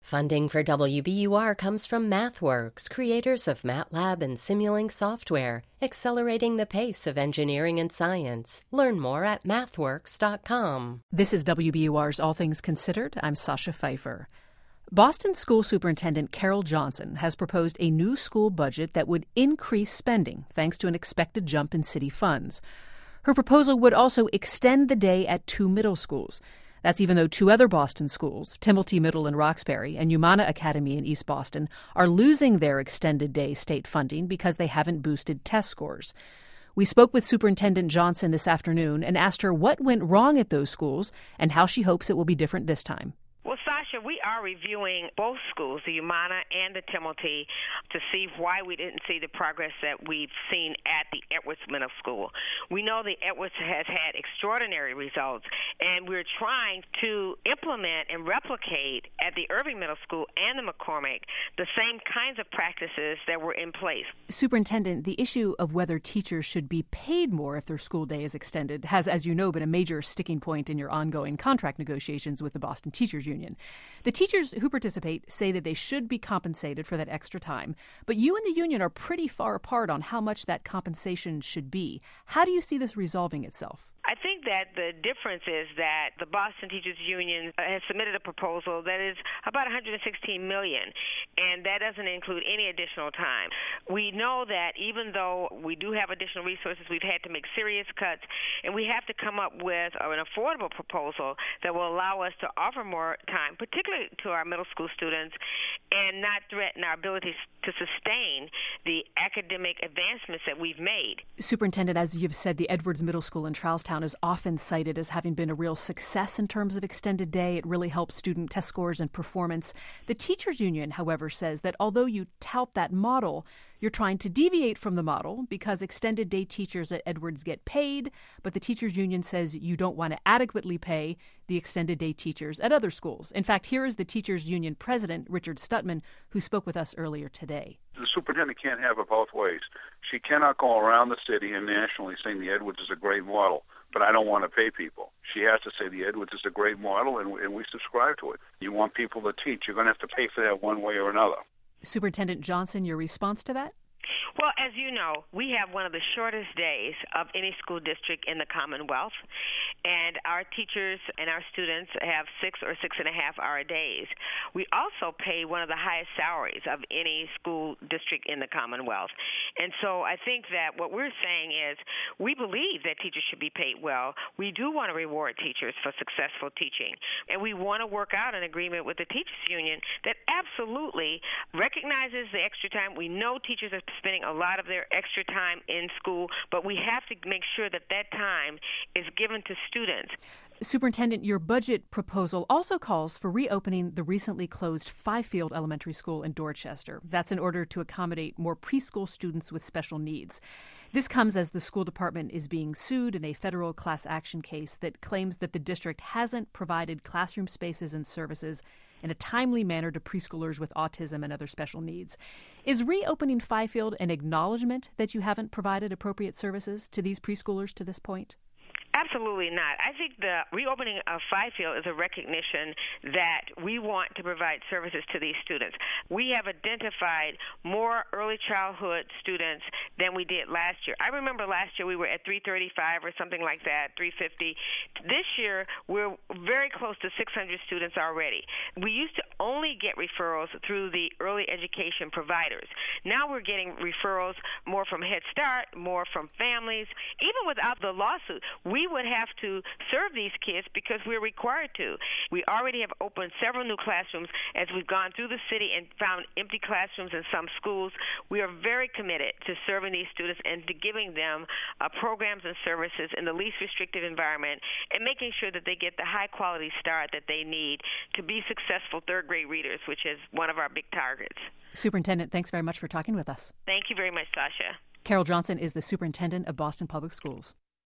Funding for WBUR comes from MathWorks, creators of MATLAB and Simulink software, accelerating the pace of engineering and science. Learn more at mathworks.com. This is WBUR's All Things Considered. I'm Sasha Pfeiffer. Boston School Superintendent Carol Johnson has proposed a new school budget that would increase spending thanks to an expected jump in city funds. Her proposal would also extend the day at 2 middle schools. That's even though 2 other Boston schools, Timilty Middle in Roxbury and Umana Academy in East Boston, are losing their extended day state funding because they haven't boosted test scores. We spoke with Superintendent Johnson this afternoon and asked her what went wrong at those schools and how she hopes it will be different this time. Well, Sasha, we are reviewing both schools, the Umana and the Timilty, to see why we didn't see the progress that we've seen at the Edwards Middle School. We know the Edwards has had extraordinary results, and we're trying to implement and replicate at the Irving Middle School and the McCormick the same kinds of practices that were in place. Superintendent, the issue of whether teachers should be paid more if their school day is extended has, as you know, been a major sticking point in your ongoing contract negotiations with the Boston Teachers Union. The teachers who participate say that they should be compensated for that extra time, but you and the union are pretty far apart on how much that compensation should be. How do you see this resolving itself? I think that the difference is that the Boston Teachers Union has submitted a proposal that is about $116 million, and that doesn't include any additional time. We know that even though we do have additional resources, we've had to make serious cuts, and we have to come up with an affordable proposal that will allow us to offer more time, particularly to our middle school students, and not threaten our ability to sustain the academic advancements that we've made. Superintendent, as you've said, the Edwards Middle School in Charlestown is often cited as having been a real success in terms of extended day. It really helps student test scores and performance. The Teachers Union, however, says that although you tout that model, you're trying to deviate from the model because extended day teachers at Edwards get paid, but the Teachers Union says you don't want to adequately pay the extended day teachers at other schools. In fact, here is the Teachers Union president, Richard Stutman, who spoke with us earlier today. The superintendent can't have it both ways. She cannot go around the city and nationally saying the Edwards is a great model, but I don't want to pay people. She has to say the Edwards is a great model, and we subscribe to it. You want people to teach, you're going to have to pay for that one way or another. Superintendent Johnson, your response to that? Well, as you know, we have one of the shortest days of any school district in the Commonwealth, and our teachers and our students have 6 or 6.5-hour days. We also pay one of the highest salaries of any school district in the Commonwealth. And so I think that what we're saying is we believe that teachers should be paid well. We do want to reward teachers for successful teaching, and we want to work out an agreement with the Teachers Union that absolutely recognizes the extra time. We know teachers are spending a lot of their extra time in school, but we have to make sure that that time is given to students. Superintendent, your budget proposal also calls for reopening the recently closed Fifield Elementary School in Dorchester. That's in order to accommodate more preschool students with special needs. This comes as the school department is being sued in a federal class action case that claims that the district hasn't provided classroom spaces and services in a timely manner to preschoolers with autism and other special needs. Is reopening Fifield an acknowledgement that you haven't provided appropriate services to these preschoolers to this point? Absolutely not. I think the reopening of Fifield is a recognition that we want to provide services to these students. We have identified more early childhood students than we did last year. I remember last year we were at 335 or something like that, 350. This year we're very close to 600 students already. We used to only get referrals through the early education providers. Now we're getting referrals more from Head Start, more from families. Even without the lawsuit, we would have to serve these kids because we're required to. We already have opened several new classrooms as we've gone through the city and found empty classrooms in some schools. We are very committed to serving these students and to giving them programs and services in the least restrictive environment and making sure that they get the high-quality start that they need to be successful third-grade readers, which is one of our big targets. Superintendent, thanks very much for talking with us. Thank you very much, Sasha. Carol Johnson is the superintendent of Boston Public Schools.